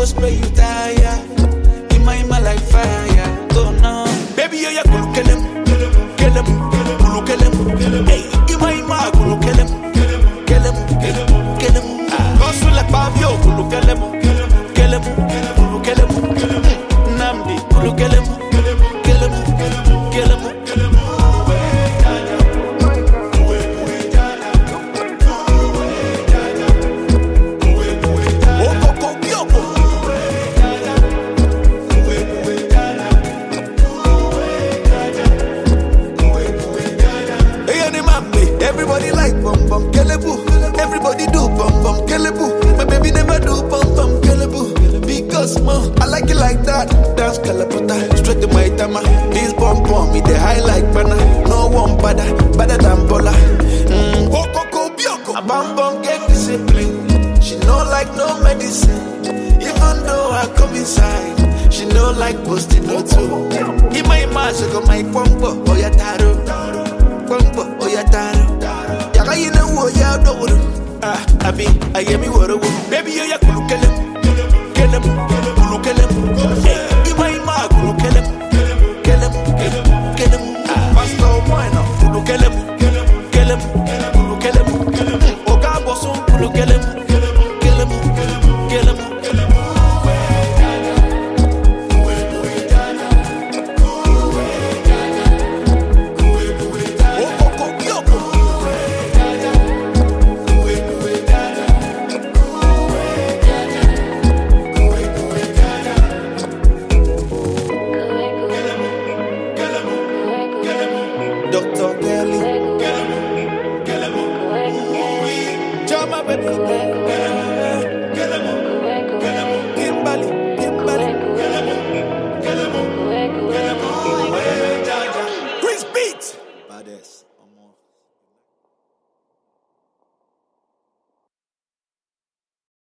go spray you tire. Ima like fire. Oh no, baby, you go kill him. Hey, ima go kill him. Cause we like Fabio, kill him. Namdi, kill him. Everybody like bum bum kelebu. Everybody do bum bum kelebu. My baby never do bum bum kelebu. Because I like it like that. Dance kalaputa, straight to my tama. This bum bum me the high like banana. No one better than Bola. A bum bum get discipline. She know like no medicine. Even though I come inside, she know like posting no too. In my mask, I got my pompo, oya taro. Pompo, oya taro. Yaka you know what ya do. I hear me what. Baby, you ya kulu kelem.